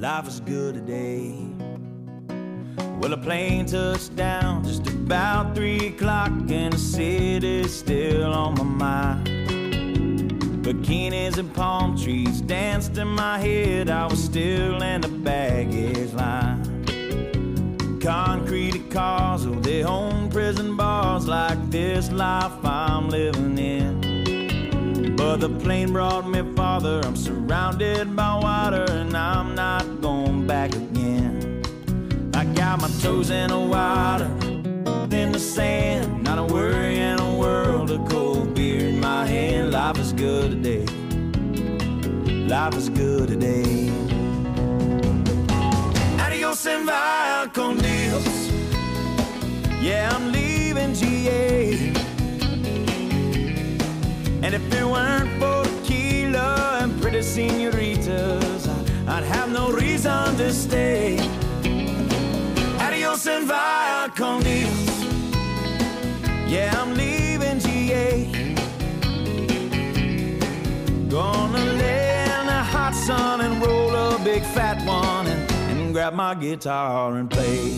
life is good today. Well, a plane touched down just about 3 o'clock, and the city's still on my mind. Bikinis and palm trees danced in my head, I was still in the baggage line. Concrete cars, oh, they own prison bars like this life I'm living in. But the plane brought me farther, I'm surrounded by water, and I'm not going back again. I got my toes in the water, in the sand, not a worry in a world of cold beer in my hand. Life is good today, life is good today. Adios and via con Dios, yeah, I'm leaving GA. And if it weren't for tequila and pretty senoritas, I'd have no reason to stay. Adios and via con Dios, yeah, I'm leaving GA. Gonna lay in the hot sun and roll a big fat one and grab my guitar and play.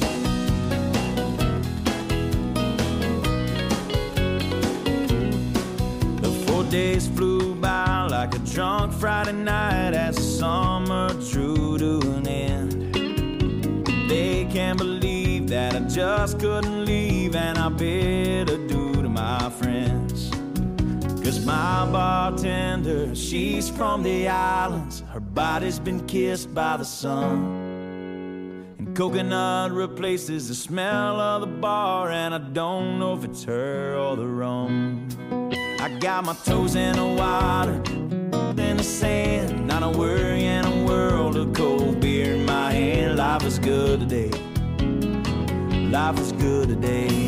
The 4 days flew by like a drunk Friday night as the summer drew to an end. They can't believe that I just couldn't leave, and I bid adieu to my friends. 'Cause my bartender, she's from the islands, her body's been kissed by the sun. And coconut replaces the smell of the bar, and I don't know if it's her or the rum. I got my toes in the water, in the sand, not a worry in a world of cold beer in my hand. Life is good today, life is good today.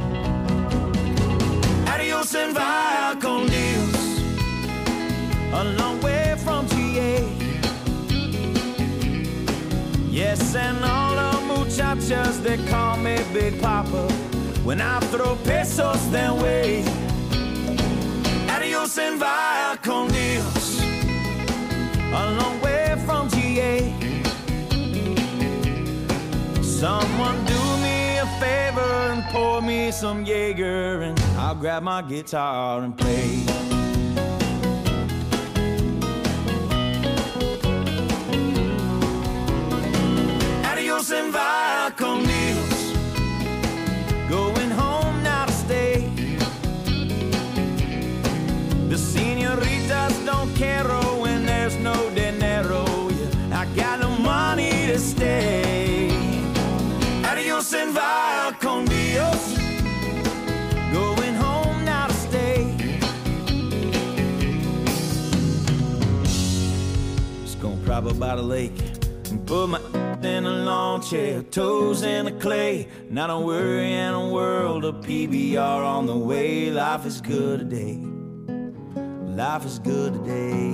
Adios and via con Dios, a long way from GA. Yes, and all the muchachas, they call me Big Papa when I throw pesos their way. Adios and via con Dios, a long way from GA. Someone do me a favor and pour me some Jaeger, and I'll grab my guitar and play. Adios and via con Dios, going home now to stay. The senoritas don't care when there's no dinero. Yeah, I got no money to stay. Adios and via con Dios, going home now to stay. Just gonna prop up by the lake and put my in a lawn chair, toes in the clay, not a worry in a world of PBR on the way. Life is good today, life is good today.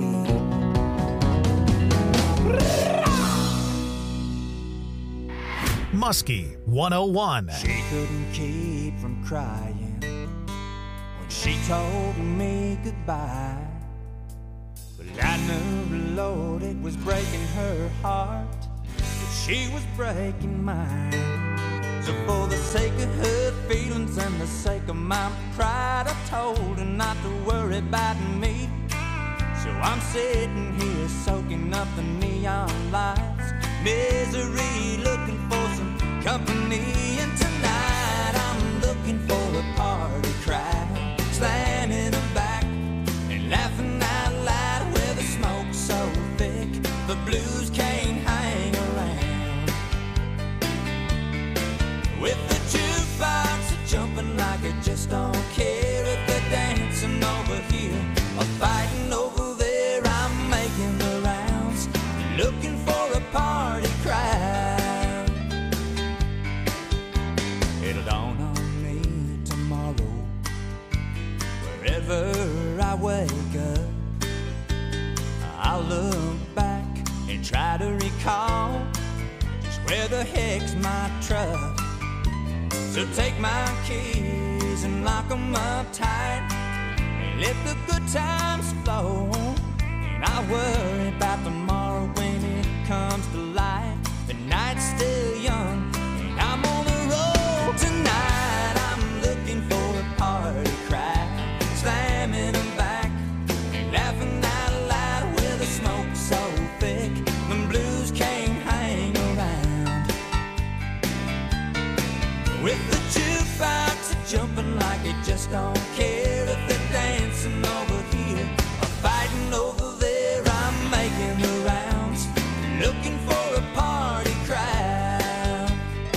Muskie 101. She couldn't keep from crying when she told me goodbye. But I knew the Lord, it was breaking her heart if she was breaking mine. So for the sake of her feelings and the sake of my pride, I told her not to worry about me. So I'm sitting here soaking up the neon lights, misery, looking for some company. And tonight I'm looking for a party crowd, slamming them back and laughing out loud, where the smoke's so thick the blues can't hang around. With the jukebox jumping like it just don't care if they're dancing over here or fighting over there. I'm making the rounds, looking for a party crowd. It'll dawn on me tomorrow, wherever I wake up, I'll look back and try to recall just where the heck's my truck. So take my keys and lock them up tight and let the good times flow. And I'll worry about tomorrow when it comes to life. just don't care if they're dancing over here or fighting over there. I'm making the rounds, looking for a party crowd.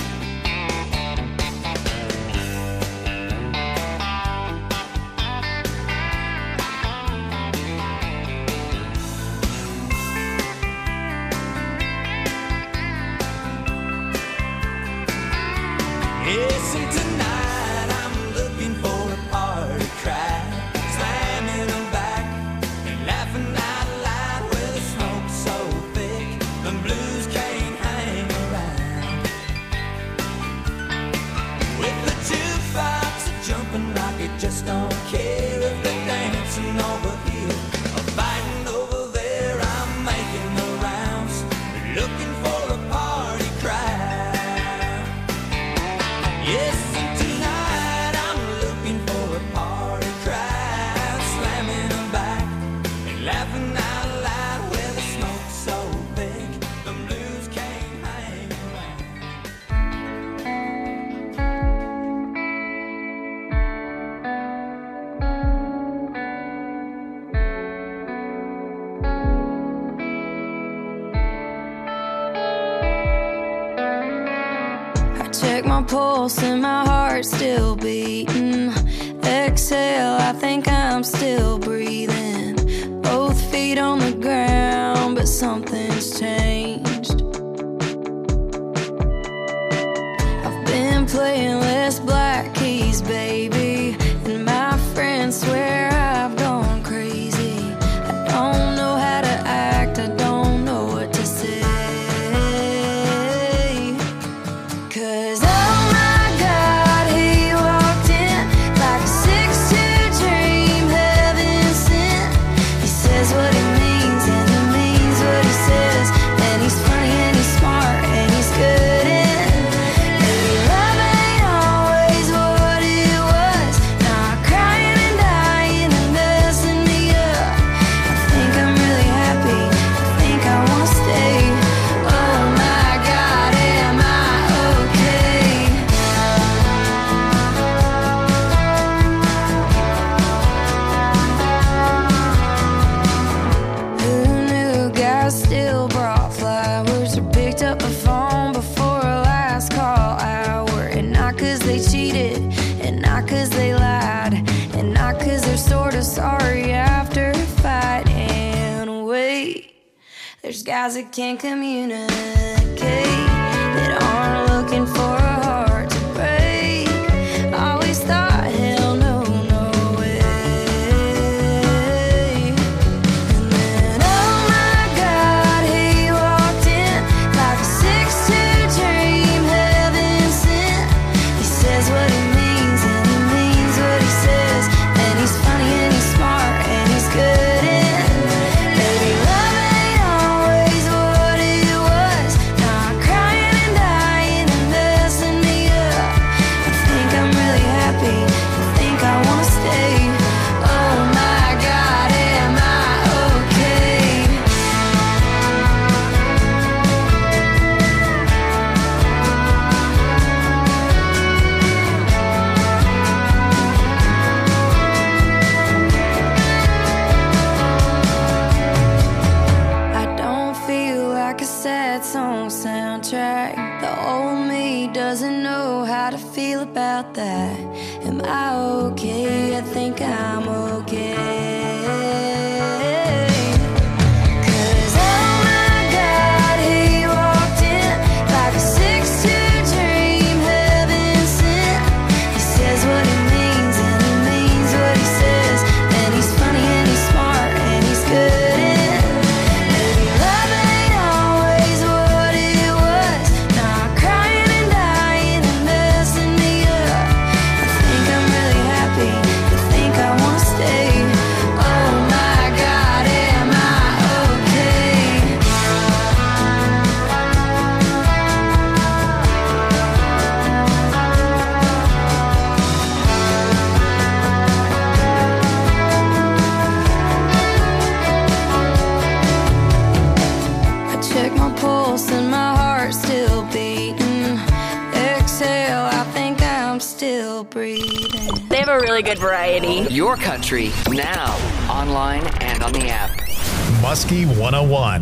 Yes, and tonight I'm looking for a party crowd, slamming them back and laughing out loud with the smoke so thick the blues can't hang around. With the jukebox jumping like it just don't care if they're dancing over here or fighting over there. I'm making the rounds, looking for a party crowd. Yes, and tonight I'm looking for a party crowd, slamming them back and laughing out loud with the smoke so thick the blues can't hang around. Check my pulse and my heart's still beating. Exhale, I think I'm still breathing. Both feet on the ground, but something's changed. I've been playing less black keys, baby, and my friends swear I've gone crazy. I don't know how to act, I don't know what to say. 'Cause oh my God, he walked in like a 6'2" dream, heaven sent. He says what he means and he means what he says, and he's funny and he's smart and he's good in. Maybe love ain't always what it was, not crying and dying and messing me up. I think I'm really happy, I think I wanna stay. Oh my God, am I okay? Who knew guys still brought flowers or picked up the phone before a last call hour? And not 'cause they cheated, and not 'cause they lied, and not 'cause they're sorta sorry after a fight. And wait, there's guys that can't communicate, that aren't looking for a heart to break. Always thought, hell no, no way. And then, oh my God, he walked in like a 6'2" dream, heaven sent. He says what he means and he means what he says, and he's funny and he's smart and he's good in. Maybe love ain't always what it was, not crying and dying and messing me up. I think I'm really happy, I think I wanna stay. Oh my God, am I okay? I don't feel like a sad song soundtrack. The old me doesn't know how to feel about that. Am I okay? I think I'm okay. 'Cause oh my God, he walked in like a 6'2" dream, heaven sent. He says what he means and he means what he says, and he's funny and he's smart and he's good in. Maybe love ain't always what it was, not crying and dying and messing me up. I think I'm really happy, I think I wanna stay. Oh my God, am I okay? I check my pulse and my heart's still beating. Exhale, I think I'm still still breathing. They have a really good variety. Your country, now, online and on the app. Muskie 101.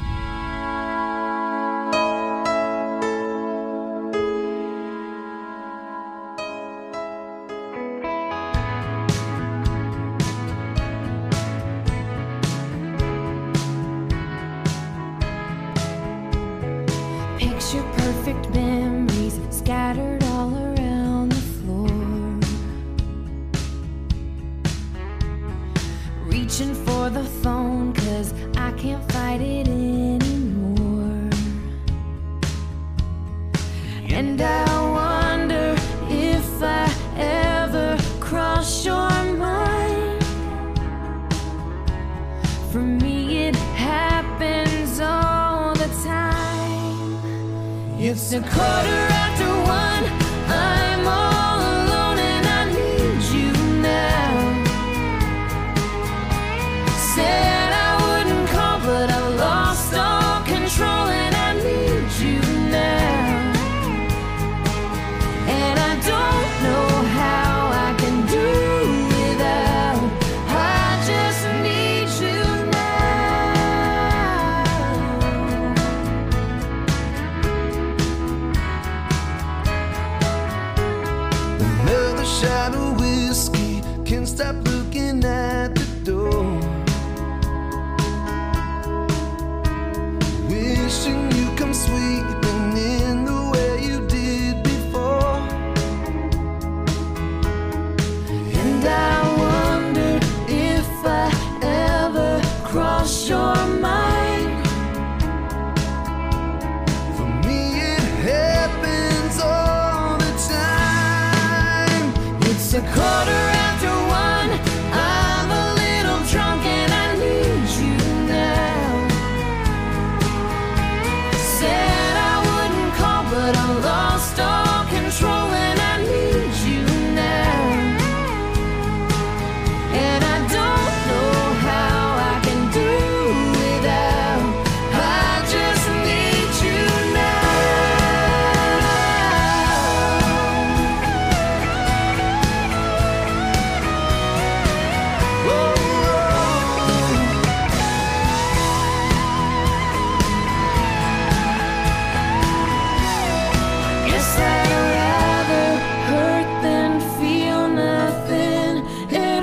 Picture perfect memories scattered all around the floor. Reaching for the phone 'cause I can't fight it anymore. And I wonder if I ever cross your mind. For me it happens all the time. It's a 1:15. I'm all alone and I need you now. Said I wouldn't call, but I lost all control and I need you now. And I don't know how I can do without. I just need you Another shot of whiskey, can't stop looking at the door. Wishing you come sweeping in the way you did before. And I wonder if I ever cross your mind. For me it happens all the time. It's a 1:15. I'm a little drunk and I need you now. Said I wouldn't call, but I lost all control and I need you now. And I don't know how I can do without. I just need you now. Guess I'd rather hurt than feel nothing at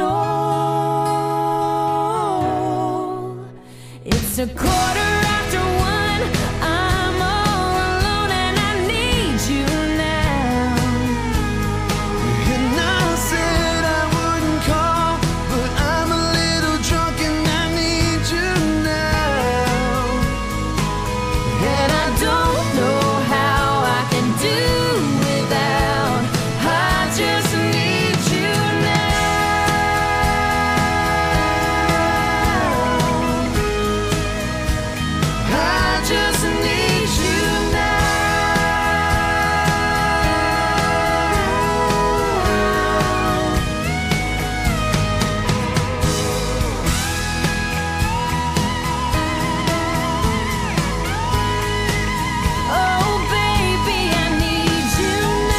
all. It's a 1:15. I'm all alone and I need you now. And I said I wouldn't call, but I'm a little drunk and I need you now. And I don't know how I can do without. I just need you now. I just need you now. Oh baby, I need you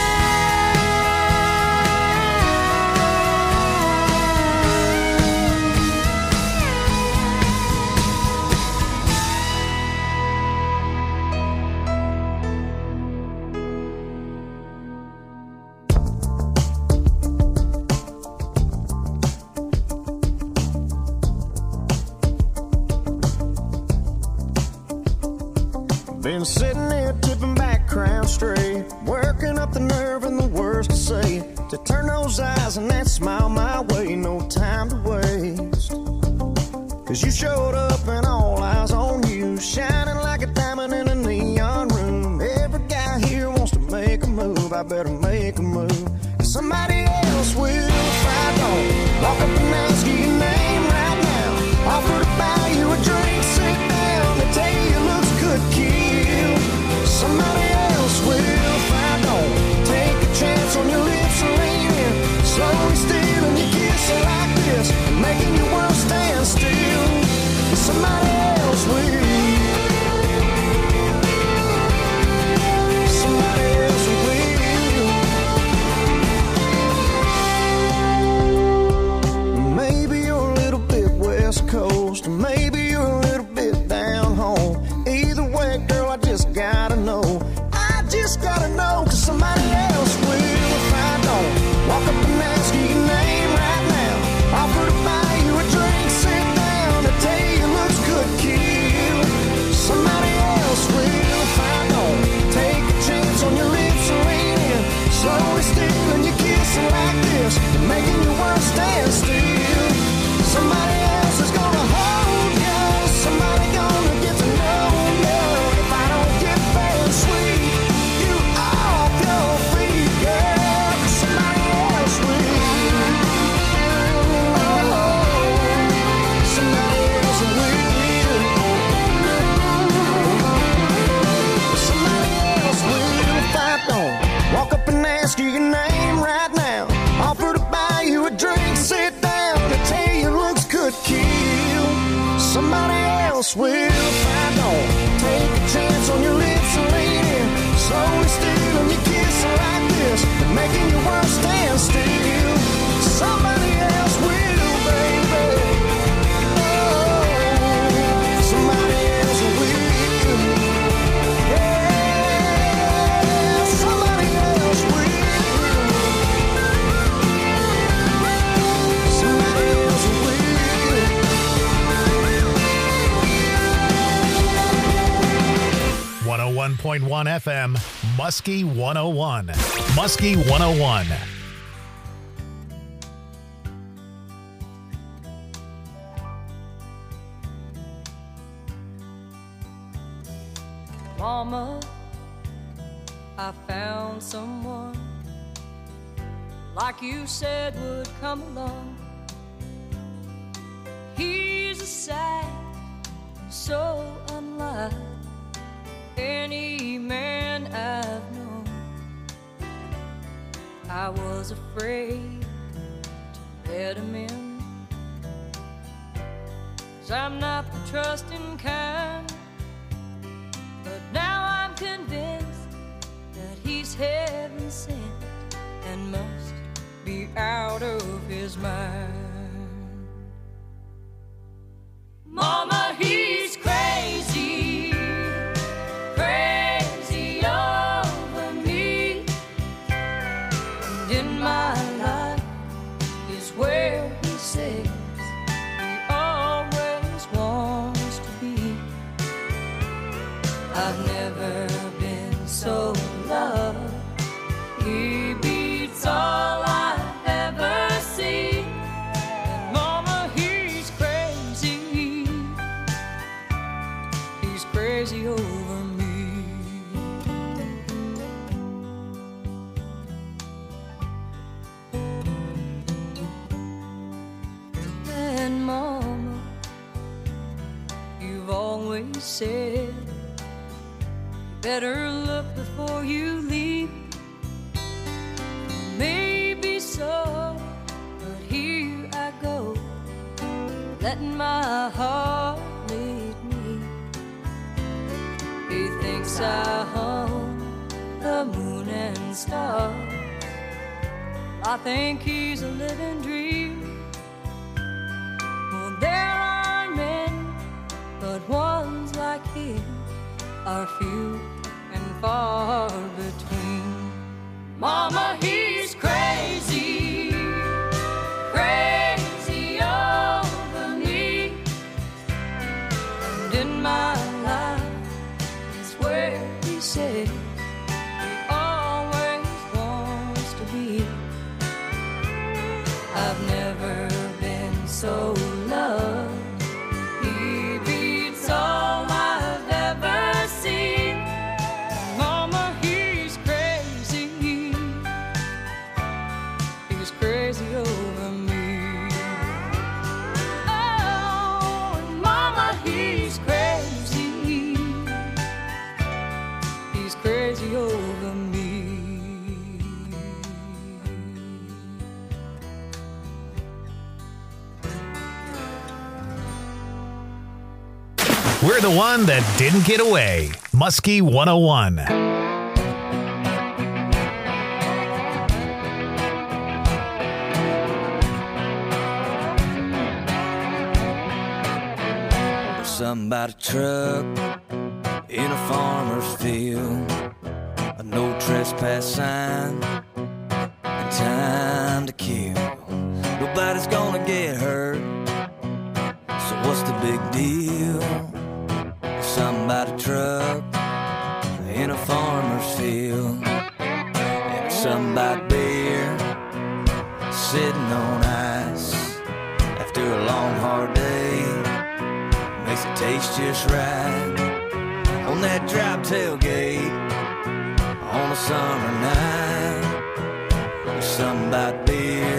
Been sitting there tipping back, crown straight, working up the nerve and the words to say, to turn those eyes and that smile my way, no time to waste. 'Cause you showed up and all eyes on you, shining like a diamond in a neon room. Every guy here wants to make a move, I better make a move, 'cause somebody else will if I don't. Walk up and ask you your name right now, offer to buy you a drink, sit down, they tell you your looks could kill. Somebody else will if I don't. Take a chance on your lips and lean in, slowly stealing your kiss like this, making your world stand still. Somebody else will. Somebody else will. I just gotta know. I just gotta know, 'cause somebody else will if I don't. Walk up and ask you your name right now. Offer to buy you a drink, sit down, I tell you it looks good, kill. Somebody else will if I don't. Take a chance on your lips and lean in. Slowly stealing your kissing like this, making your world stand still. Somebody else is gonna hold you. Somebody gonna get to know you. If I don't get fair and sweet, you off your feet, girl. 'Cause somebody else will. Oh, somebody else will. Somebody else will if I don't. Walk up and ask you your name right now. Offer to buy you a drink, sit down, and tell you looks good, kill. Somebody else will if I don't. Take a chance on your lips and lean in. Slowly stealing your kissing like this, making your world stand still. Somebody else will, baby. Oh, somebody else will. Yeah, somebody else will. Somebody else will. 101.1 FM, Muskie 101. Muskie 101. Mama, I found someone like you said would come along. He's a sight so unlike any man I've known. I was afraid to let him in, 'cause I'm not the trusting kind. But now I'm convinced that he's heaven sent and must be out of his mind. Mama, he's crazy, crazy over me. And in my life is where he says he always wants to be. I've never been so loved. He beats all I've ever seen. And Mama, he's crazy. He's crazy over me. And Mama, you've always said better look before you leave. Maybe so, but here I go, letting my heart lead me. He thinks I hum the moon and stars. I think he's a living dream. Well, there are many, but ones like him are few and far between. Mama, he's crazy, crazy over me. And in my life is where he said he always wants to be. I've never been so loved. He beats all I've ever seen. Mama, he's crazy. He's crazy over me. Oh, and Mama, he's crazy. He's crazy over me. We're the one that didn't get away. Muskie 101. Something about a truck in a farmer's trespass sign and time to kill. Nobody's gonna get hurt, so what's the big deal? Something about a truck in a farmer's field, and something about beer sitting on ice after a long hard day. Makes it taste just right on that drop tailgate on a summer night. There's something about beer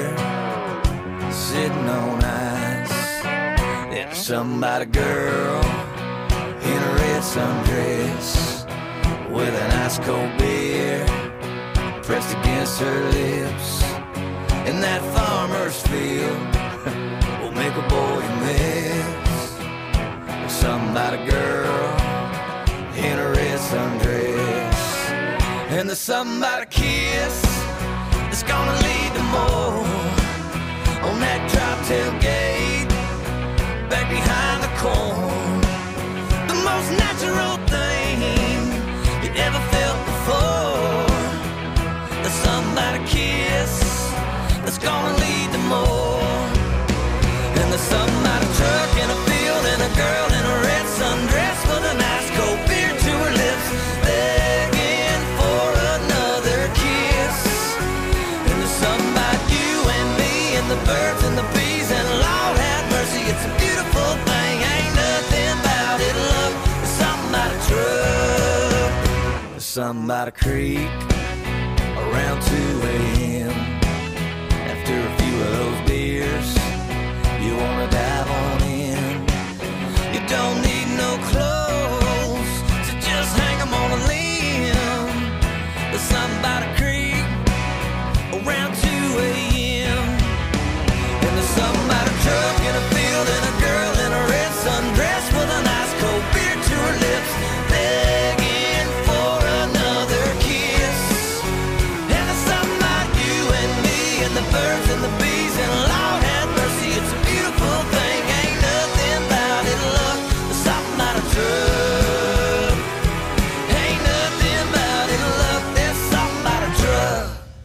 sitting on ice. There's something about a girl in a red sundress with an ice cold beer pressed against her lips. In that farmer's field will make a boy miss. There's something about a girl in a red sundress, and there's something about a kiss that's gonna lead to more on that drop tailgate back behind the corn. The most natural thing you ever felt before. There's something about a kiss that's gonna lead to more. And there's something about a truck in a field and a girl in a red sundress with an ice cold beer to her lips, begging for another kiss. And there's something about you and me and the birds and the bees, and Lord have mercy, it's a beautiful thing. Ain't nothing about it, love. There's something about a truck. There's something about a creek around 2 a.m. After a few of those beers, you wanna dive on in. You don't need no clothes, so just hang 'em on a limb. There's something about a creek around 2 a.m. And there's something about a truck in a field and a girl in a red sundress with an ice cold beer to her lips, begging for another kiss. And there's something about you and me and the birds and the bees, and Lord have mercy, it's a beautiful thing. Ain't nothing about it, love. There's something about a truck. Ain't nothing about it, love. There's something about a truck.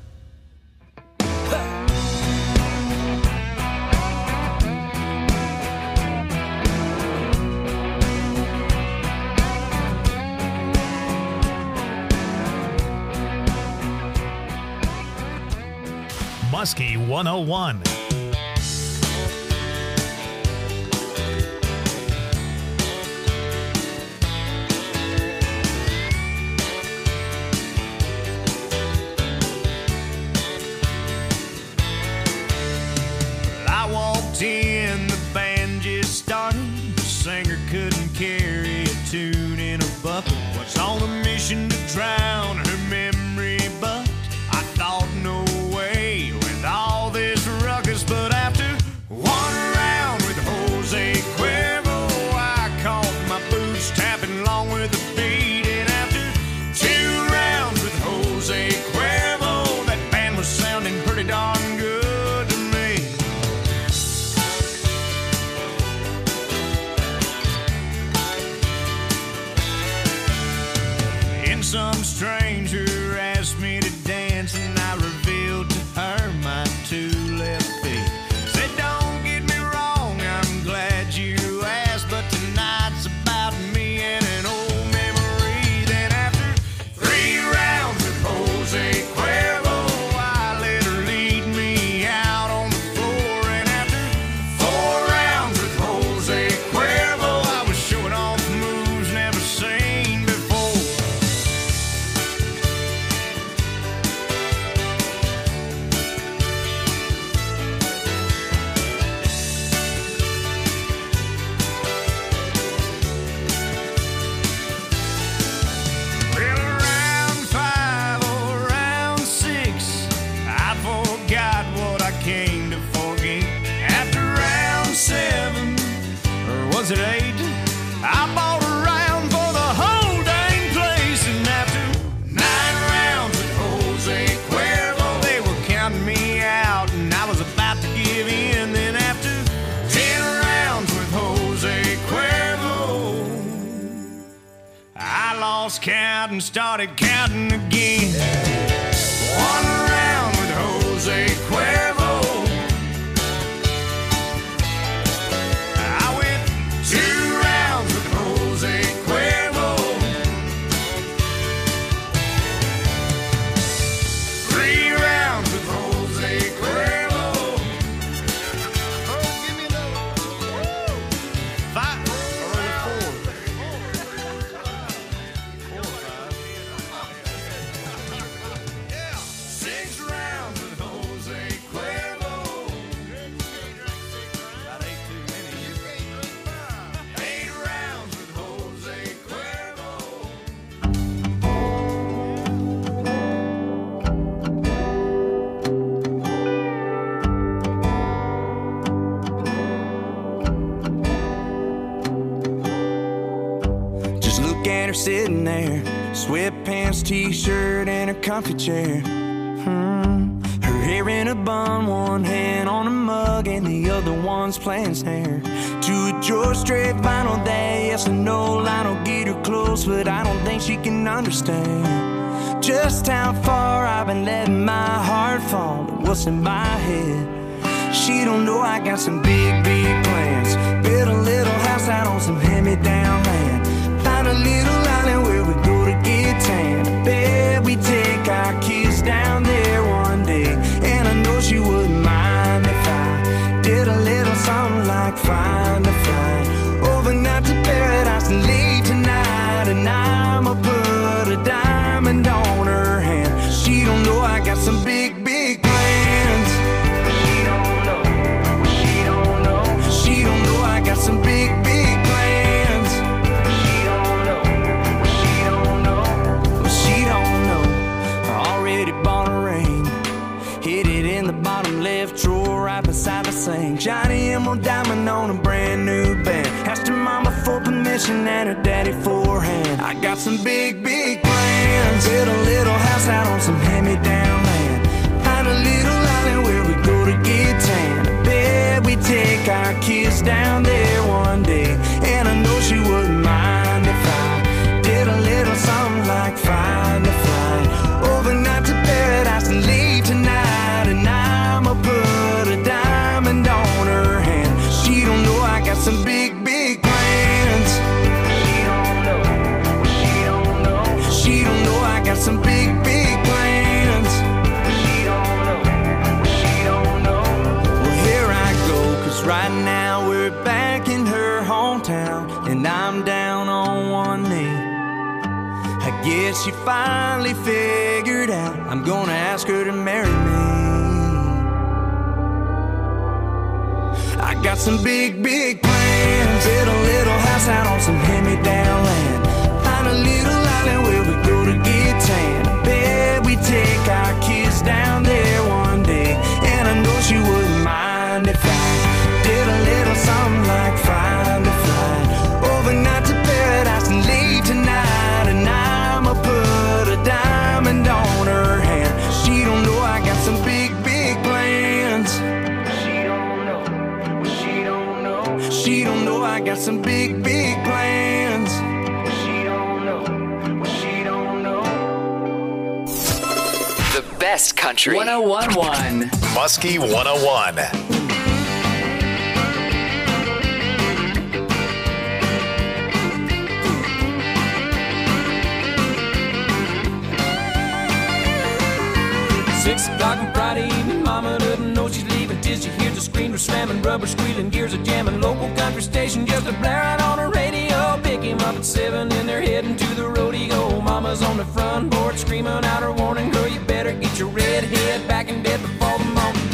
Muskie 101. I walked in, the band just started. The singer couldn't carry a tune in a bucket. Was on a mission to drown her memory, but I thought no way with all this ruckus. But after one round with Jose Cuervo, I caught my boots tapping along with the beat. And after 2 rounds with Jose Cuervo, that band was sounding pretty darn good to me. And some stranger asked me to dance, and I revealed to her my 2 left feet. Said, don't get me wrong, I'm glad you asked, but tonight's about me and an old memory. Then after 3 rounds with Jose Cuervo, I let her lead me out on the floor. And after 4 rounds with Jose Cuervo, I was showing off moves never seen before. lost count and started counting again. One round with Jose Cuervo. I went 2 rounds with Jose Cuervo. 3 rounds with Jose Cuervo. Oh, give me another. 5 or 4. 6 rounds with Jose Cuervo. About 8 too many. 8 rounds with Jose Cuervo. Just look at her sitting there, sweatpants, t-shirt, and her comfy chair. Her hair in a bun, one hand on a mug, and the other one's playing snare. To a George Strait vinyl day, yes or no, Lionel get her close, but I don't think she can understand just how far I've been letting my heart fall and what's in my head. She don't know I got some big, big plans. Build a little house out on some hand-me-down land. Find a little island where we go to get tan. I bet we take our kids down there one day. And I know she wouldn't mind if I did a little something like find a flight overnight to paradise and leave tonight. And I'ma put a diamond on her hand. She don't know I got some big, big plans. She don't know. She don't know. She don't know I got some big, big plans. She don't know. She don't know. She don't know. I already bought a ring. Hid it in the bottom left drawer right beside the sink. Johnny Emerald diamond on a brand new band. Asked her mama for permission and her daddy for a hand. I got some big, big plans. Build a little house out on some hand-me-down land. Find a little island where we go to get tan. I bet we take our kids down there one day. And I know she wouldn't mind if I did a little something like find a flight overnight to paradise and leave tonight. And I'ma put a diamond on her hand. She don't know I got some big, big plans. She don't know. She don't know. She don't know I got some big, big plans. She don't know. She don't know. Well, here I go, 'cause right now we're back in her hometown. And I'm down on one knee. I guess she finally figured out I'm gonna ask her to marry me. I got some big, big plans. Build a little house out on some hand-me-down land. Find a little island where we go to get tan. I bet we take our kids down there one day. And I know she wouldn't mind if I did a little something like find a flight overnight to paradise and leave tonight. And I'ma put a diamond on her hand. She don't know I got some big, big plans. She don't know. She don't know. She don't know I got some big, big plans. She don't know. She don't know. The best country. 1011. Muskie 101. O'clock on Friday evening, mama doesn't know she's leaving till she hears the screen slamming, rubber squealing, gears are jamming, local country station just a blaring on the radio. Pick him up at 7 and they're heading to the rodeo. Mama's on the front porch screaming out her warning, girl, you better get your red head back in bed before the morning.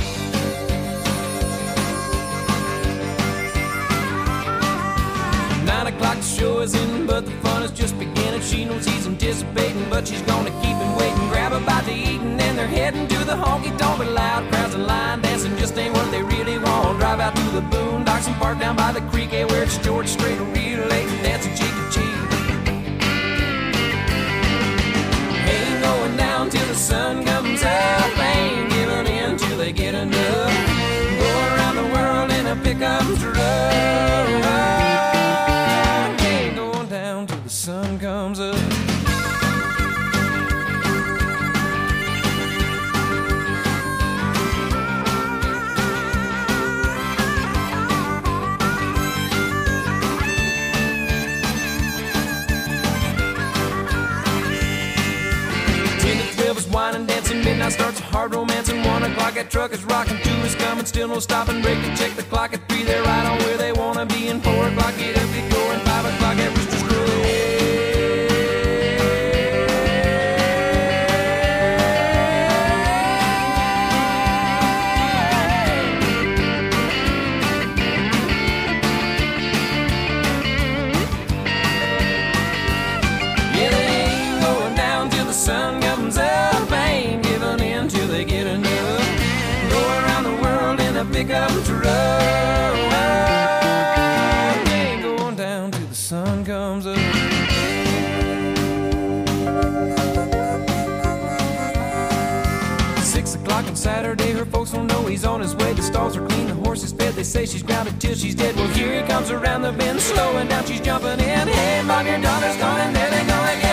9 o'clock the show is in, but the fun is just beginning. She knows he's anticipating, but she's gonna keep him waiting. Grab a bite to eat and then they're heading to the honky-tonk. But loud crowds and line dancing just ain't what they really want. Drive out to the boondocks and park down by the creek, where it's George Strait relay, dancing cheek to cheek. Ain't going down till the sun comes up, ain't giving in till they get enough. Go around the world in a pickup truck. Ain't going down till the sun comes up. wine and dancing. Midnight starts a hard romance, and 1 o'clock that truck is rocking. 2 is coming, still no stopping. Break and check the clock at 3, they're right on where they wanna be. And 4 o'clock, get up, get going. 5 o'clock at Rooster's Crow. Sun comes up, ain't giving in till they get enough. Go around the world in a pickup truck. Ain't going down till the sun comes up. 6 o'clock on Saturday, her folks don't know he's on his way. The stalls are clean, the horse is fed. They say she's grounded till she's dead. Well, here he comes around the bend, slowing down, she's jumping in. Hey, mom, your daughter's gone, and there they go again.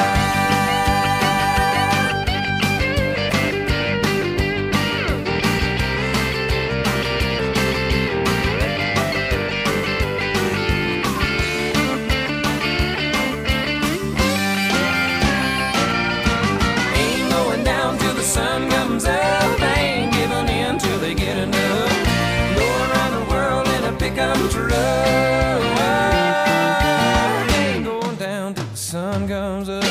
Sun comes up, they ain't giving in till they get enough. Go around the world in a pickup truck. Ain't going down till the sun comes up.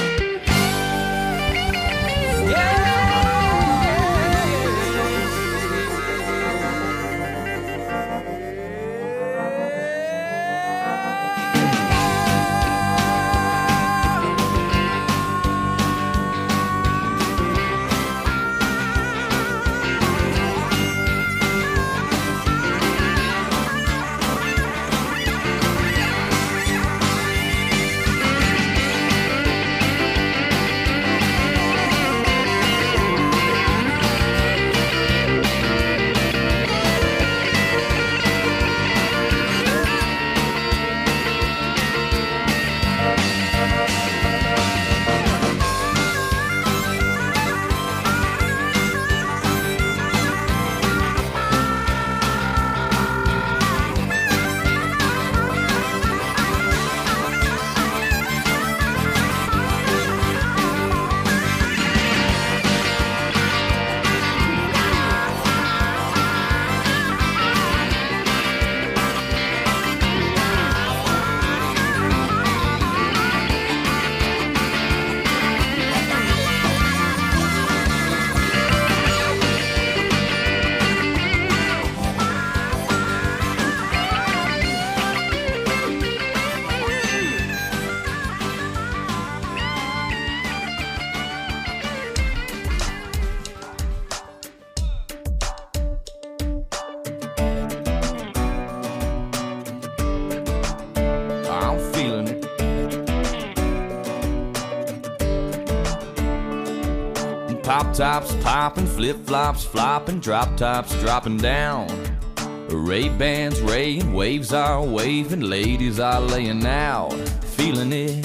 Pop tops popping, flip flops flopping, drop tops dropping down. Ray-Bans raying, waves are waving, ladies are laying out, feeling it.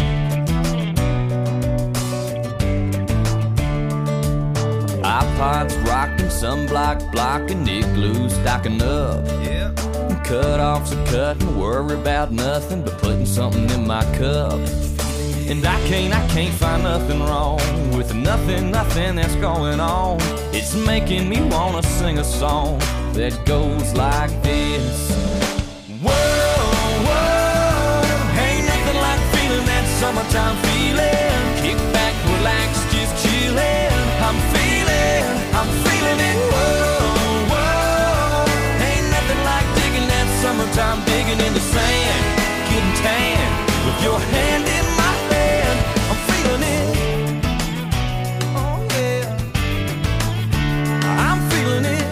iPods rocking, sunblock blocking, igloo stocking up. Yeah. Cut-offs are cutting, worry about nothing but putting something in my cup. And I can't find nothing wrong with nothing that's going on. It's making me wanna sing a song that goes like this. Whoa, whoa, ain't nothing like feeling that summertime feeling. Kick back, relax, just chillin'. I'm feeling it. Whoa, whoa, ain't nothing like digging that summertime, digging in the sand, getting tan with your hand in my hand. I'm feeling it. Oh yeah, I'm feeling it.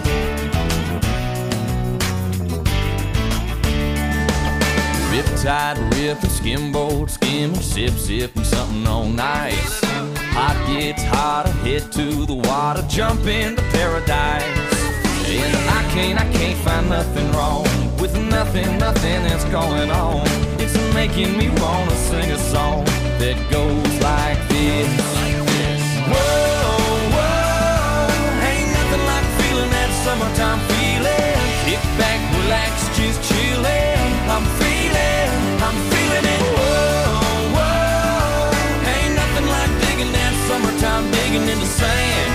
Riptide ripping, skimboard skimming, sipping something on nice. Hot gets hotter, head to the water, jump into paradise. And I can't find nothing wrong with nothing that's going on. It's making me wanna sing a song that goes like this. Whoa, whoa, ain't nothing like feeling that summertime feeling. Kick back, relax, just chillin'. I'm feeling it. Whoa, whoa, ain't nothing like digging that summertime, digging in the sand,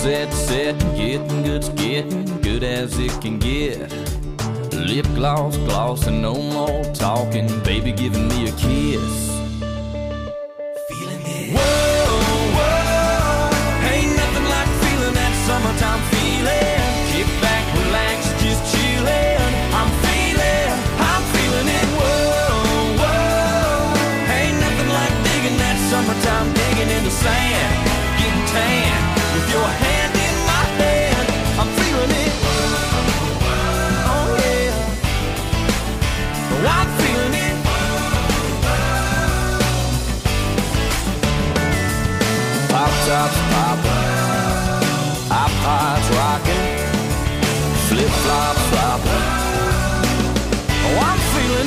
set, getting good's getting good as it can get. Lip gloss, gloss, and no more talking. Baby giving me a kiss. Feeling it. Whoa, whoa, ain't nothing like feeling that summertime feeling. Kick back, relax, just chillin'. I'm feeling it. Whoa, whoa, ain't nothing like digging that summertime, digging in the sand, getting tan with your hand in my hand. I'm feeling it. I'm feeling it. Pop tops poppin', iPods rockin', flip flops floppin'. Oh, I'm feeling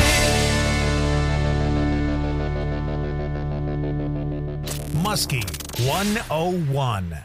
it. Muskie 101.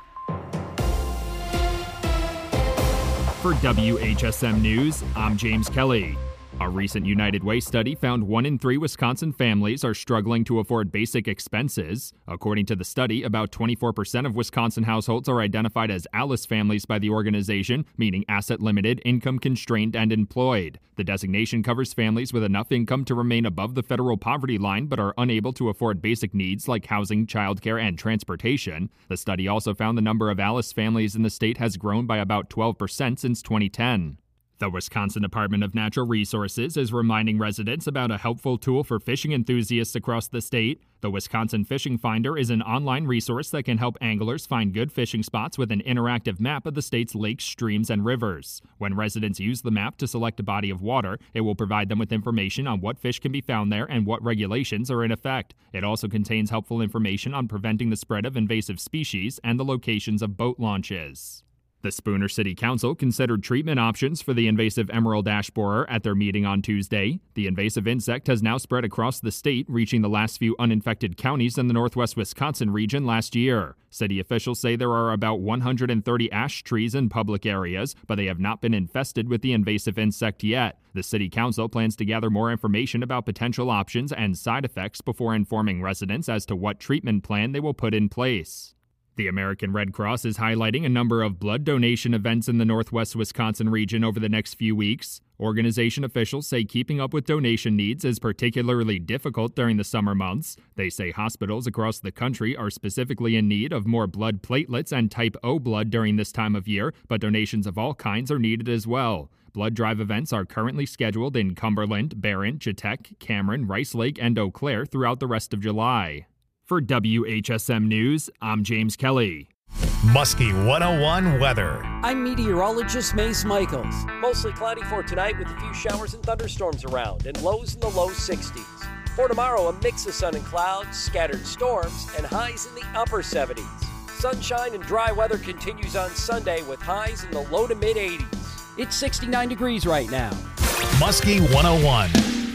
For WHSM News, I'm James Kelly. A recent United Way study found 1 in 3 Wisconsin families are struggling to afford basic expenses. According to the study, about 24% of Wisconsin households are identified as ALICE families by the organization, meaning asset-limited, income-constrained, and employed. The designation covers families with enough income to remain above the federal poverty line but are unable to afford basic needs like housing, childcare, and transportation. The study also found the number of ALICE families in the state has grown by about 12% since 2010. The Wisconsin Department of Natural Resources is reminding residents about a helpful tool for fishing enthusiasts across the state. The Wisconsin Fishing Finder is an online resource that can help anglers find good fishing spots with an interactive map of the state's lakes, streams, and rivers. When residents use the map to select a body of water, it will provide them with information on what fish can be found there and what regulations are in effect. It also contains helpful information on preventing the spread of invasive species and the locations of boat launches. The Spooner City Council considered treatment options for the invasive emerald ash borer at their meeting on Tuesday. The invasive insect has now spread across the state, reaching the last few uninfected counties in the northwest Wisconsin region last year. City officials say there are about 130 ash trees in public areas, but they have not been infested with the invasive insect yet. The City Council plans to gather more information about potential options and side effects before informing residents as to what treatment plan they will put in place. The American Red Cross is highlighting a number of blood donation events in the northwest Wisconsin region over the next few weeks. Organization officials say keeping up with donation needs is particularly difficult during the summer months. They say hospitals across the country are specifically in need of more blood platelets and type O blood during this time of year, but donations of all kinds are needed as well. Blood drive events are currently scheduled in Cumberland, Barron, Chetek, Cameron, Rice Lake, and Eau Claire throughout the rest of July. For WHSM News, I'm James Kelly. Muskie 101 weather. I'm meteorologist Mace Michaels. Mostly cloudy for tonight with a few showers and thunderstorms around and lows in the low 60s. For tomorrow, a mix of sun and clouds, scattered storms, and highs in the upper 70s. Sunshine and dry weather continues on Sunday with highs in the low to mid 80s. It's 69 degrees right now. Muskie 101.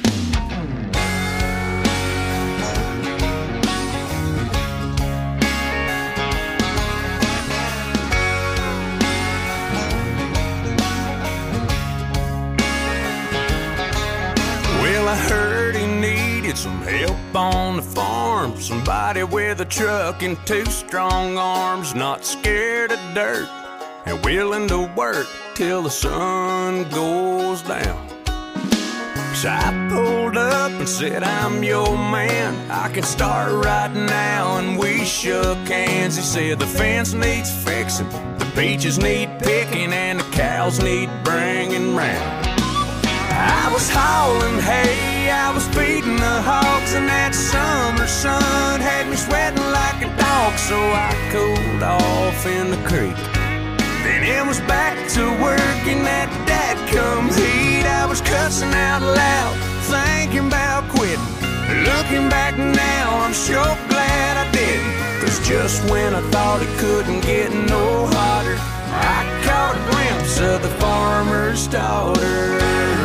I heard he needed some help on the farm. Somebody with a truck and 2 strong arms, not scared of dirt and willing to work till the sun goes down. So I pulled up and said, I'm your man, I can start right now. And we shook hands. He said the fence needs fixing, the peaches need picking, and the cows need bringing round. I was hauling hay, I was feeding the hogs, and that summer sun had me sweating like a dog. So I cooled off in the creek. Then it was back to work in that dadgum heat. I was cussing out loud, thinking about quitting. Looking back now, I'm sure glad I didn't. 'Cause just when I thought it couldn't get no hotter, I caught a glimpse of the farmer's daughter.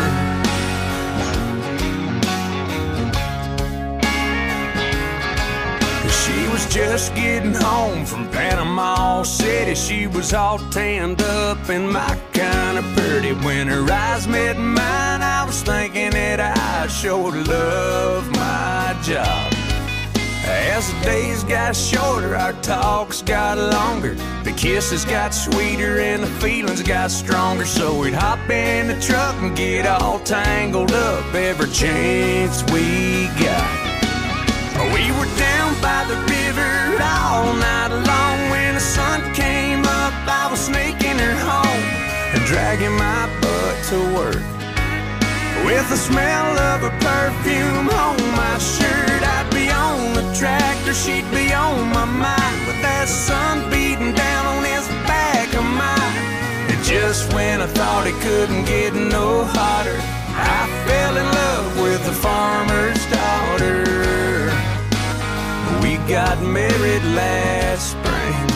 She was just getting home from Panama City. She was all tanned up and my kind of pretty. When her eyes met mine, I was thinking that I sure love my job. As the days got shorter, our talks got longer. The kisses got sweeter and the feelings got stronger. So we'd hop in the truck and get all tangled up every chance we got. We were down by the river all night long. When the sun came up, I was sneaking her home and dragging my butt to work. With the smell of her perfume on my shirt, I'd be on the tractor, she'd be on my mind, with that sun beating down on his back of mine. And just when I thought it couldn't get no hotter, I fell in love with the farmer's daughter. We got married last spring.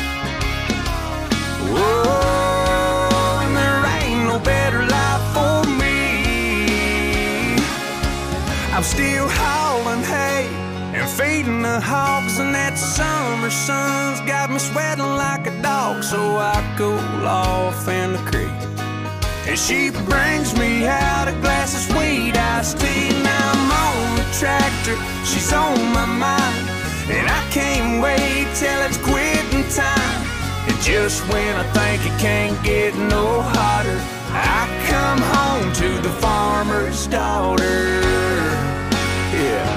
Whoa, and there ain't no better life for me. I'm still hauling hay and feeding the hogs, and that summer sun's got me sweating like a dog. So I cool off in the creek, and she brings me out a glass of sweet iced tea. Now I'm on the tractor, she's on my mind, and I can't wait till it's quitting time. And just when I think it can't get no hotter, I come home to the farmer's daughter. Yeah,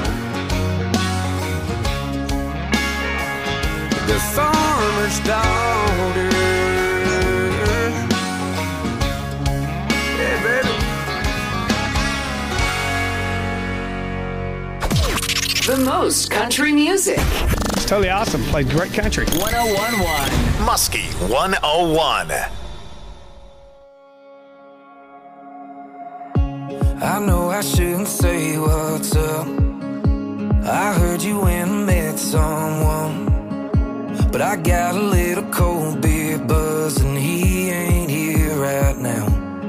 the farmer's daughter. Yeah, baby. The most country music. It's totally awesome. Played great country. 101.1 Muskie 101. I know I shouldn't say what's up. I heard you went and met someone, but I got a little cold beer buzz, and he ain't here right now.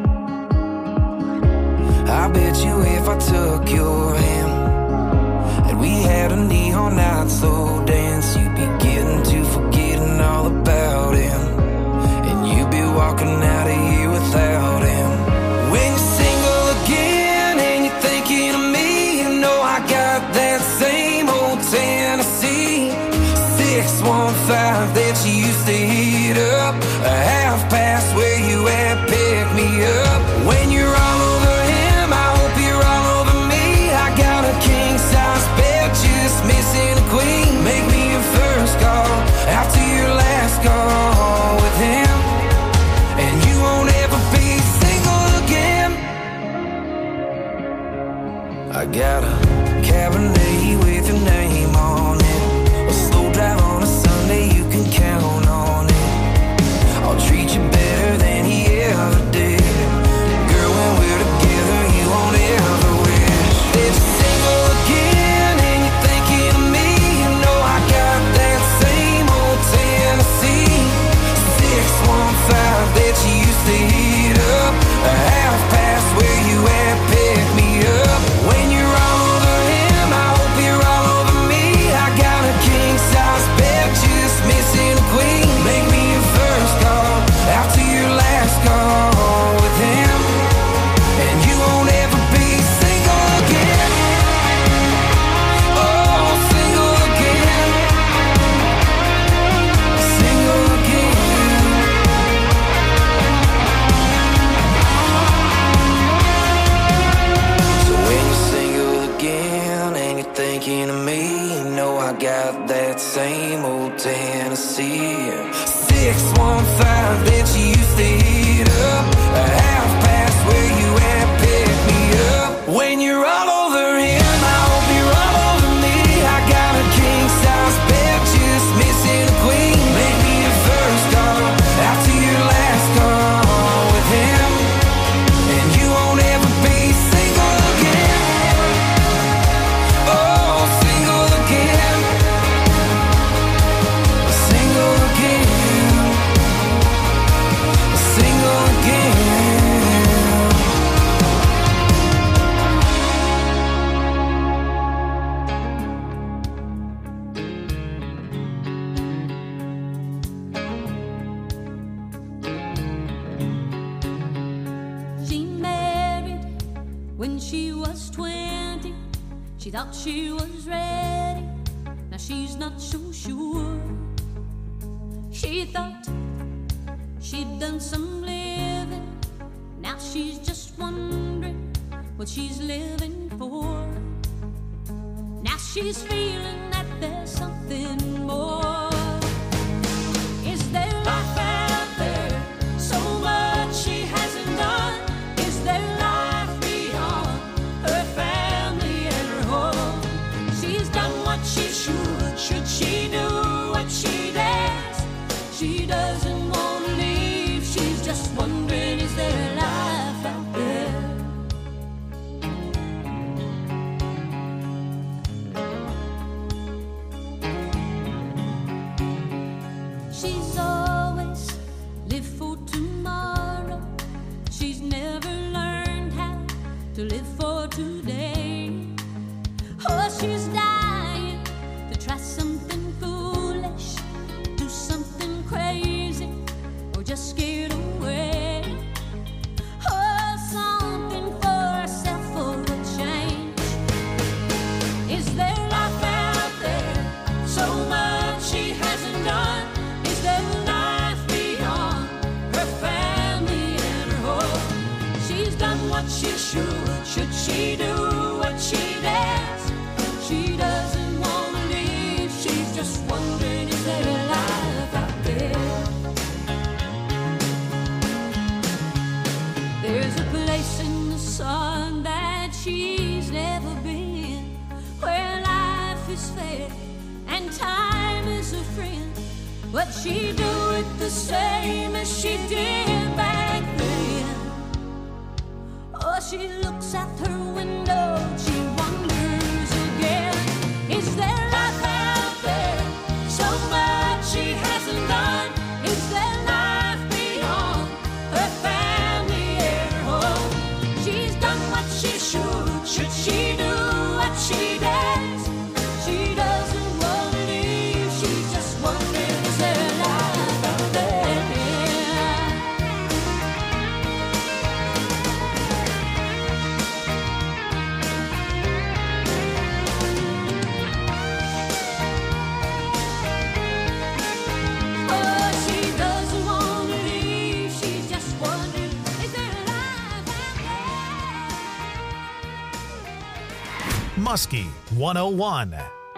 I bet you if I took your hand and we had a neon night slow dance, you'd be getting to forgetting all about him, and you'd be walking out of here without him. When you're single again and you're thinking of me, you know I got that same old Tennessee 615 that you used to heat up, a half past where you at, pick me up. When you're all over him, I hope you're all over me. I got a king size bed, just missing a queen. Make me your first call after your last call with him, and you won't ever be single again. I got a Cabernet with your name on it, a slow drive on a Sunday, you can count on it. I'll treat you better than he ever did. Girl, when we're together, you won't ever wish that you're single again and you're thinking of me. You know I got that same old Tennessee 615 that you used to heat up, a half past where you at, pick me up. When you're all over him, I hope you're all over me. I got a king size bed, just missing a queen. Make me your first call after your last call with him, and you won't ever be single again. Oh, single again, single again. So when you're single again and you're thinking of me, you know I got that same old Tennessee 615 that you used to heat up, a half past where you at, pick me up. When you're all over him, I hope you're all over me. I got a king size bed, just missing a queen. Make me your first call after your last call with him, and you won't ever be single again. Oh, single again, single again, single again. She married when she was 20. She thought she was ready. Now she's not so sure. She thought she'd done some living. Now she's just wondering what she's living for. Now she's feeling that there's something more. Is there life out there? So much she hasn't done. Is there life beyond her family and her home? She's done what she should. Should she do what she dares? She doesn't want to leave. She's just wondering, is there life out there? She's always lived for tomorrow. She's never learned how to live for today. Oh, she's dying to try something foolish, do something crazy, or just get away. Oh, something for herself for a change. Is there life out there? So much she hasn't done. Is there life beyond her family and her home? She's done what she should. Should she do what she dares? She doesn't want to leave. She's just wondering, is there life out there? There's a place in the sun that she's never been, where life is fair and time is a friend. But she do it the same as she did back then. Oh, she looks out her window, she wonders again. Is there life out there? So much she hasn't done. Is there life beyond her family and her home? She's done what she should. Should she do what she dares? She doesn't want to leave. She's just wondering, is there life out there? Oh, she doesn't want to leave. She's just wondering, is there life out there? Muskie 101.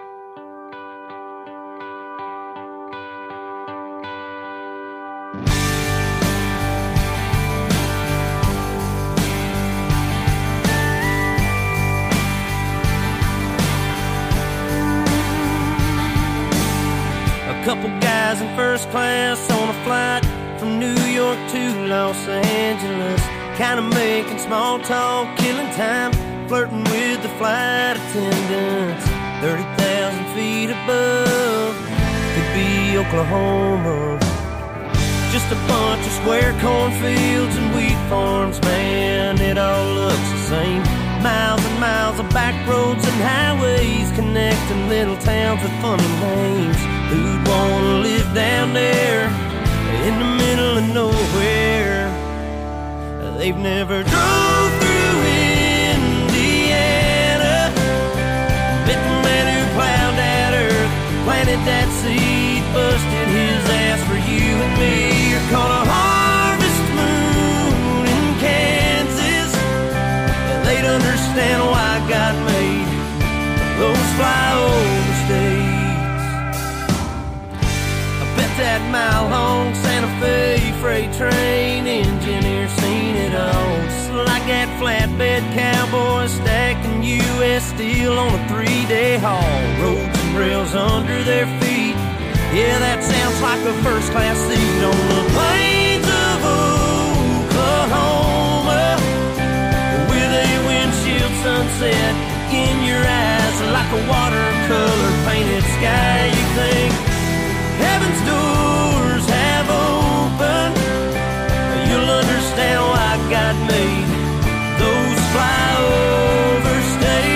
A couple guys in first class on a flight from New York to Los Angeles, kind of making small talk, killing time, flirting with the flight attendants. 30,000 feet above, could be Oklahoma. Just a bunch of square cornfields and wheat farms, man, it all looks the same. Miles and miles of back roads and highways connecting little towns with funny names. Who'd wanna live down there in the middle of nowhere? They've never drove through Indiana, met the man who plowed that earth, planted that seed, busted his ass for you and me. You're caught a harvest moon in Kansas. They'd understand why God made those flyover states. I bet that mile-long Santa Fe freight train engineer seen it all. Just like that flatbed cowboy stacking U.S. steel on a 3-day haul. Roads and rails under their feet. Yeah, that sounds like a first-class seat on the plains of Oklahoma, with a windshield sunset in your eyes like a watercolor painted sky. You think heaven's doors have opened, you'll understand why God made those flyover states.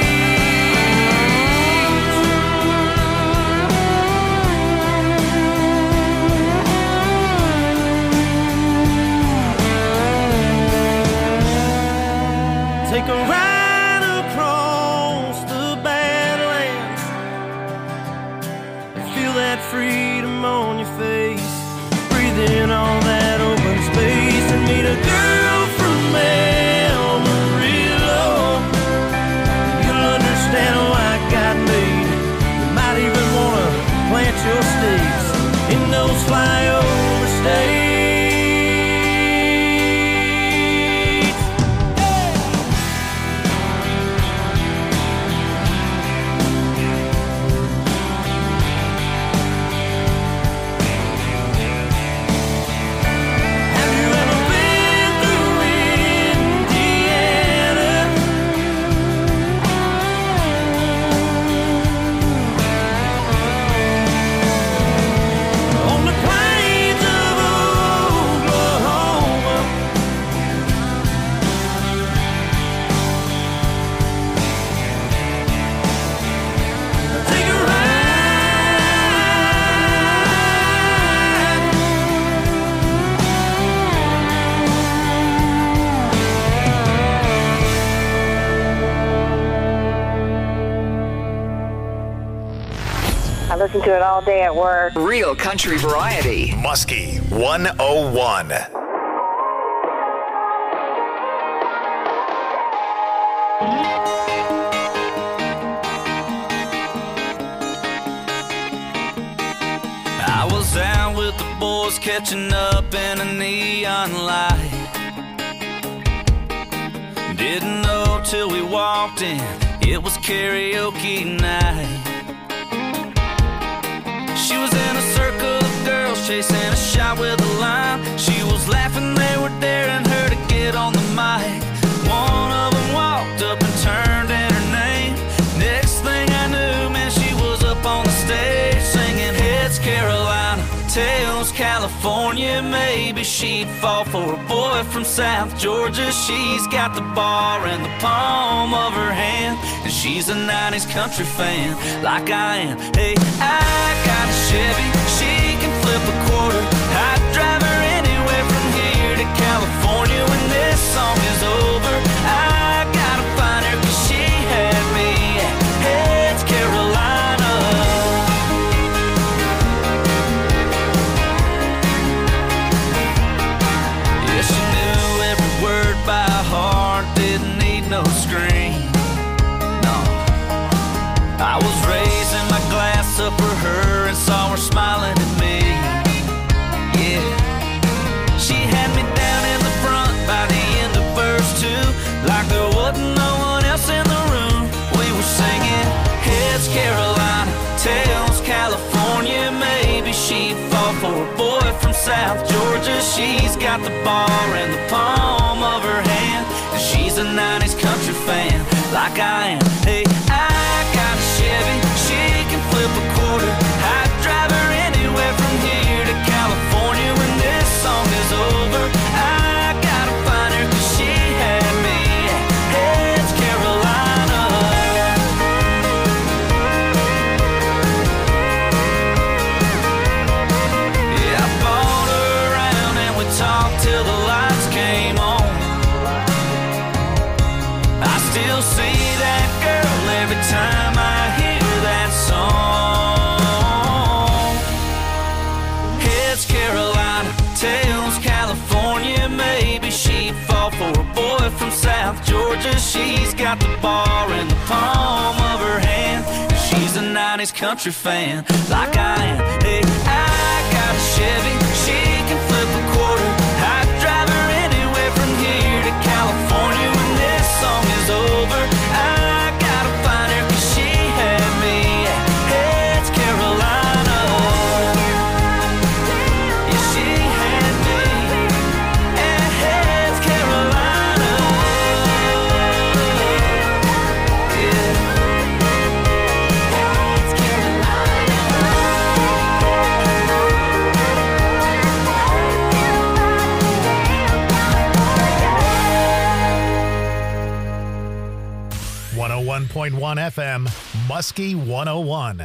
Take a ride across the Badlands eagles fly over state. I listen to it all day at work. Real country variety. Muskie 101. I was out with the boys catching up in a neon light. Didn't know till we walked in, it was karaoke night. She was in a circle of girls chasing a shot with a line. She was laughing, they were daring her to get on the mic. One of them walked up and turned in her name. Next thing I knew, man, she was up on the stage singing Heads Carolina, Tails California. Maybe she'd fall for a boy from South Georgia. She's got the bar in the palm of her hand, and she's a 90s country fan like I am. Hey, I got a Chevy, she can flip a quarter. I'd drive her anywhere from here to California. When this song is over, I gotta find her, 'cause she had me at Heads Carolina. Yeah, she knew every word by heart, didn't need no screen. No, I was raising my glass up for her and saw her smiling at me. Yeah, she had me down in the front by the end of verse 2, like there wasn't no one else in the room. We were singing Heads Carolina, Tails California. Maybe she'd fall for a boy from South Georgia. She's got the bar in the palm of her hand, and she's a 90s country fan like I am. Hey, I got a Chevy, she can flip a quarter. I'd drive her anywhere from here to California. When this song is over, I gotta find her, 'cause she had me at Heads Carolina. Yeah, I bought her around and we talked till the lights came on. I still see that girl every time I hear that song. Heads Carolina, Tails California. Maybe she'd fall for a boy from South Georgia. She's got the bar in the palm of her hand, and she's a 90s country fan like I am. Hey, I got a Chevy, she can flip a quarter. I'd drive her anywhere from here to California. When this song is over, I gotta find her, 'cause she had me at Heads Carolina. Yeah, she had me at Heads Carolina. Yeah. Heads Carolina. 101.1 FM, Muskie 101.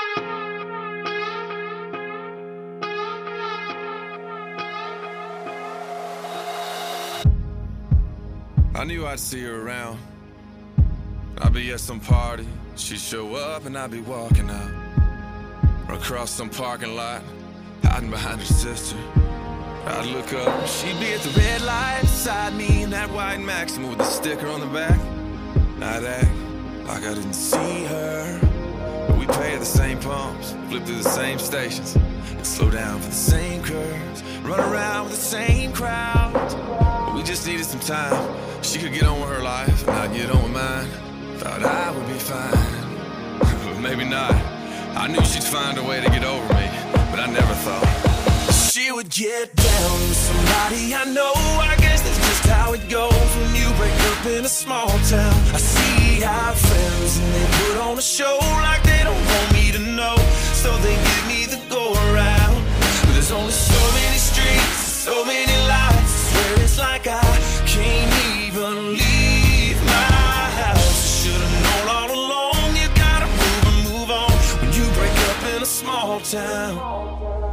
I knew I'd see her around. I'd be at some party, she'd show up and I'd be walking out. Or across some parking lot, hiding behind her sister. I'd look up, she'd be at the red light beside me in that white Maxima with the sticker on the back. I'd act like I didn't see her, but we pay at the same pumps, flip through the same stations. slow down for the same curves, run around with the same crowds. But we just needed some time. She could get on with her life, and I'd get on with mine. Thought I would be fine, but maybe not. I knew she'd find a way to get over me, but I never thought she would get down with somebody I know. I guess that's just how it goes when you break up in a small town. I see our friends and they put on a show like they don't want me to know, so they give me the go around. But there's only so many streets, so many lights. I swear it's like I can't even leave my house. Should've known all along, you gotta move and move on when you break up in a small town.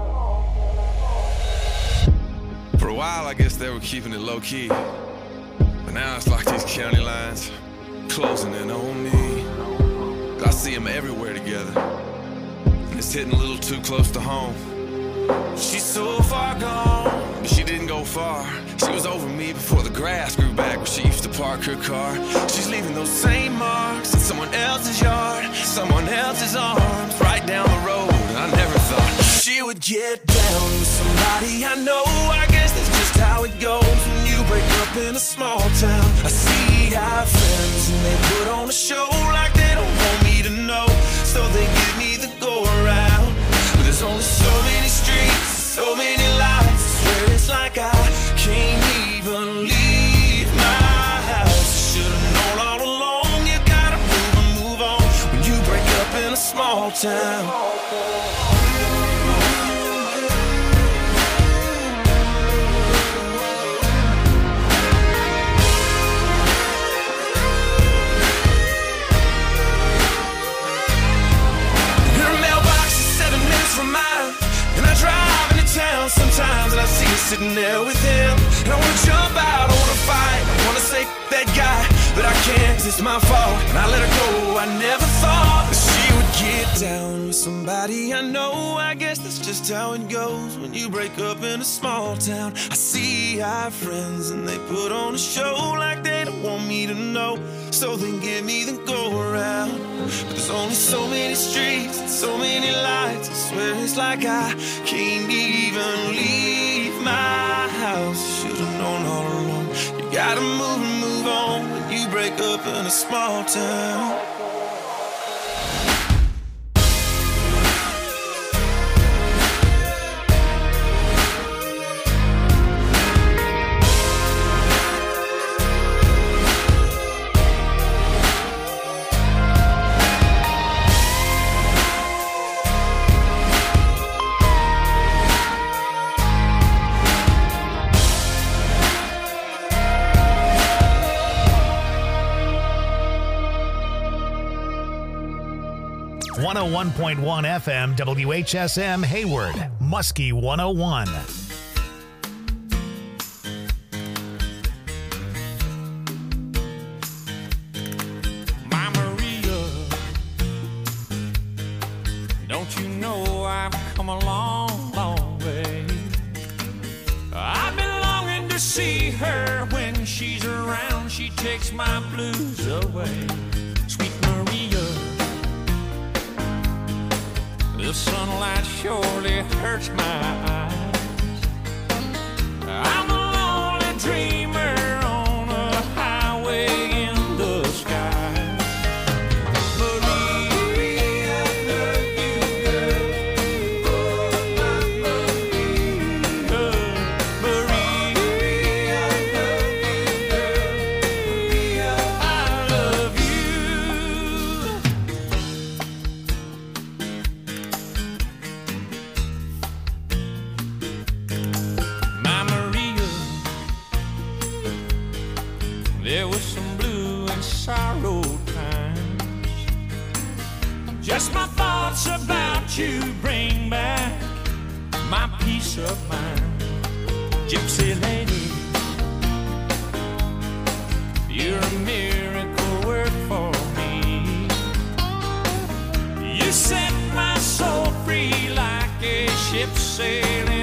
For a while, I guess they were keeping it low-key, but now it's like these county lines closing in on me. I see them everywhere together, and it's hitting a little too close to home. She's so far gone, but she didn't go far. She was over me before the grass grew back where she used to park her car. She's leaving those same marks in someone else's yard, someone else's arms, right down the road. And I never thought she would get down with somebody I know. I guess that's just how it goes when you break up in a small town. I see our friends and they put on a show like they don't want me to know, so they give me the go around. But there's only so many streets, so many lights. I swear it's like I can't even leave my house. Should've known all along, you gotta move and move on when you break up in a small town. Sometimes and I see her sitting there with him, and I wanna jump out, I wanna fight, I wanna say that guy, but I can't 'cause it's my fault, and I let her go. I never thought that she would get down with somebody I know. I guess that's just how it goes when you break up in a small town. I see our friends and they put on a show like they don't want me to know, so they give me the go around. But there's only so many streets and so many lights. I swear it's like I can't even leave my house. Should've known all along, you gotta move and move on when you break up in a small town. .1 FM WHSM Hayward, Muskie 101. My Maria, don't you know I've come a long, long way? I've been longing to see her. When she's around, she takes my blues away. Sweet Maria, the sunlight surely hurts my eyes. I'm a lonely dreamer on a highway in the sky. Maria, I love you, girl. Oh, my Maria. Maria, I love you, girl. Maria, I love you. There was some blue and sorrow times. Just my thoughts about you bring back my peace of mind. Gypsy lady, you're a miracle work for me. You set my soul free like a ship sailing